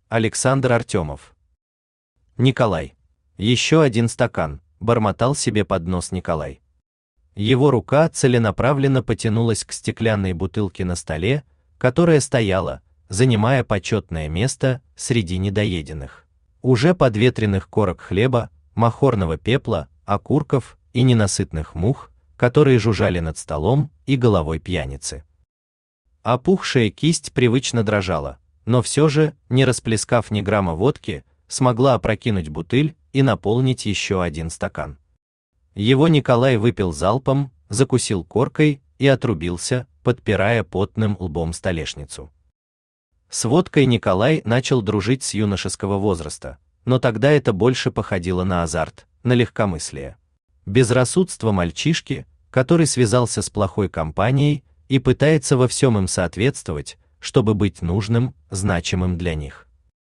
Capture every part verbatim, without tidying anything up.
Александр Артемов. Николай. Еще один стакан, бормотал себе под нос Николай. Его рука целенаправленно потянулась к стеклянной бутылке на столе, которая стояла, занимая почетное место среди недоеденных, уже подветренных корок хлеба, махорного пепла, окурков и ненасытных мух, которые жужжали над столом и головой пьяницы. Опухшая кисть привычно дрожала, но все же, не расплескав ни грамма водки, смогла опрокинуть бутыль и наполнить еще один стакан. Его Николай выпил залпом, закусил коркой и отрубился, подпирая потным лбом столешницу. С водкой Николай начал дружить с юношеского возраста, но тогда это больше походило на азарт, на легкомыслие. Безрассудство мальчишки, который связался с плохой компанией и пытается во всем им соответствовать, чтобы быть нужным, значимым для них.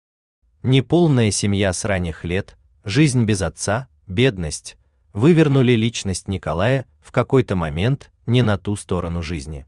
Неполная семья с ранних лет, жизнь без отца, бедность вывернули личность Николая в какой-то момент не на ту сторону жизни.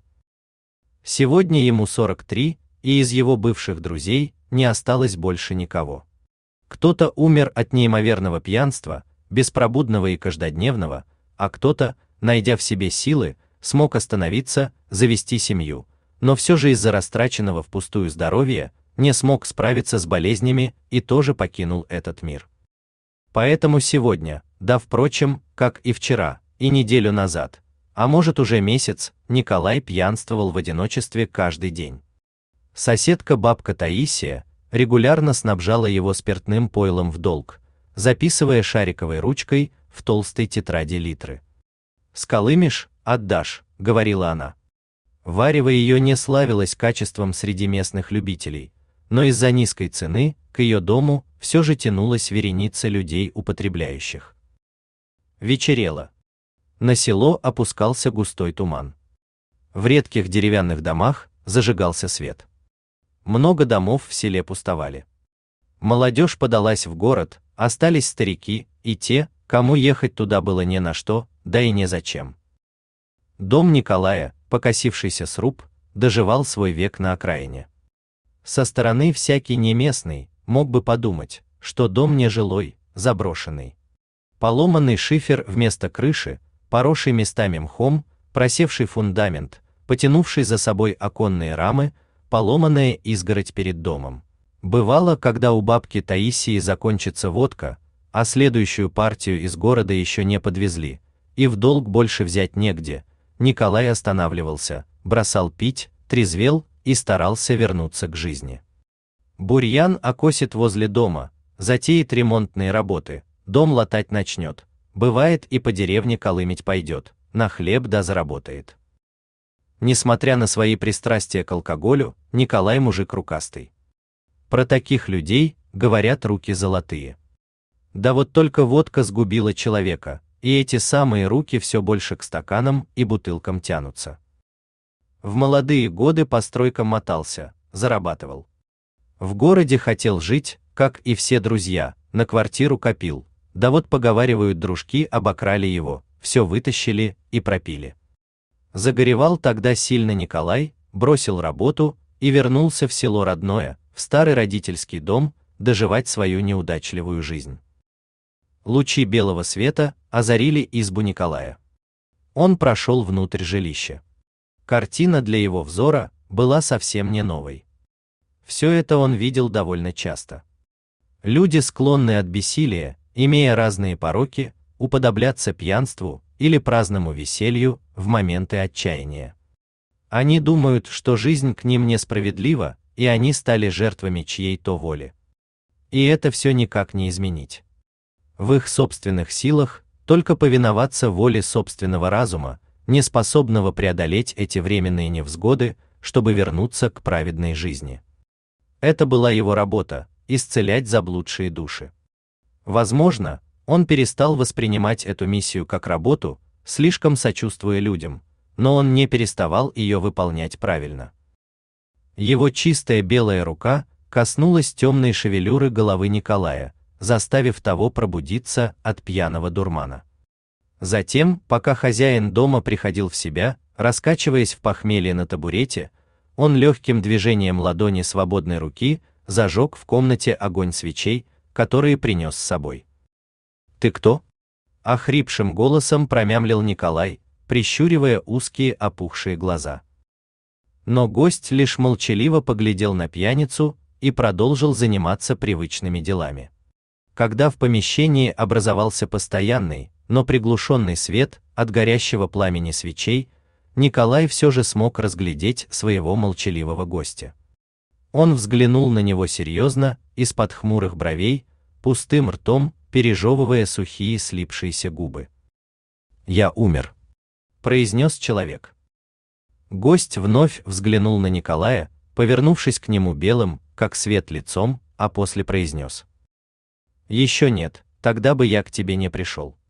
Сегодня ему сорок три, и из его бывших друзей не осталось больше никого. Кто-то умер от неимоверного пьянства, беспробудного и каждодневного, а кто-то, найдя в себе силы, смог остановиться, завести семью, но все же из-за растраченного впустую здоровья не смог справиться с болезнями и тоже покинул этот мир. Поэтому сегодня, да впрочем, как и вчера, и неделю назад, а может уже месяц, Николай пьянствовал в одиночестве каждый день. Соседка бабка Таисия регулярно снабжала его спиртным пойлом в долг, записывая шариковой ручкой в толстой тетради литры. «Сколымешь — отдашь», — говорила она. Варево ее не славилось качеством среди местных любителей, но из-за низкой цены к ее дому все же тянулась вереница людей употребляющих. Вечерело. На село опускался густой туман. В редких деревянных домах зажигался свет. Много домов в селе пустовали. Молодежь подалась в город, остались старики и те, кому ехать туда было не на что, да и не зачем. Дом Николая, покосившийся сруб, доживал свой век на окраине. Со стороны всякий неместный мог бы подумать, что дом нежилой, заброшенный. Поломанный шифер вместо крыши, поросший местами мхом, просевший фундамент, потянувший за собой оконные рамы, поломанная изгородь перед домом. Бывало, когда у бабки Таисии закончится водка, а следующую партию из города еще не подвезли, и в долг больше взять негде, Николай останавливался, бросал пить, трезвел и старался вернуться к жизни. Бурьян окосит возле дома, затеет ремонтные работы, дом латать начнет, бывает и по деревне колымить пойдет, на хлеб да заработает. Несмотря на свои пристрастия к алкоголю, Николай мужик рукастый. Про таких людей говорят руки золотые. Да вот только водка сгубила человека, и эти самые руки все больше к стаканам и бутылкам тянутся. В молодые годы по стройкам мотался, зарабатывал. В городе хотел жить, как и все друзья, на квартиру копил, да вот поговаривают дружки обокрали его, все вытащили и пропили. Загоревал тогда сильно Николай, бросил работу и вернулся в село родное, в старый родительский дом, доживать свою неудачливую жизнь. Лучи белого света озарили избу Николая. Он прошел внутрь жилища. Картина для его взора была совсем не новой. Все это он видел довольно часто. Люди склонны от бессилия, имея разные пороки, уподобляться пьянству или праздному веселью в моменты отчаяния. Они думают, что жизнь к ним несправедлива, и они стали жертвами чьей-то воли. И это все никак не изменить. В их собственных силах только повиноваться воле собственного разума, не способного преодолеть эти временные невзгоды, чтобы вернуться к праведной жизни. Это была его работа – исцелять заблудшие души. Возможно, он перестал воспринимать эту миссию как работу, слишком сочувствуя людям, но он не переставал ее выполнять правильно. Его чистая белая рука коснулась темной шевелюры головы Николая, заставив того пробудиться от пьяного дурмана. Затем, пока хозяин дома приходил в себя, раскачиваясь в похмелье на табурете, он легким движением ладони свободной руки зажег в комнате огонь свечей, которые принес с собой. «Ты кто?» — охрипшим голосом промямлил Николай, прищуривая узкие опухшие глаза. Но гость лишь молчаливо поглядел на пьяницу и продолжил заниматься привычными делами. Когда в помещении образовался постоянный, но приглушенный свет от горящего пламени свечей, Николай все же смог разглядеть своего молчаливого гостя. Он взглянул на него серьезно, из-под хмурых бровей, пустым ртом, пережевывая сухие слипшиеся губы. «Я умер», — произнес человек. Гость вновь взглянул на Николая, повернувшись к нему белым, как свет, лицом, а после произнес: «Еще нет, тогда бы я к тебе не пришел».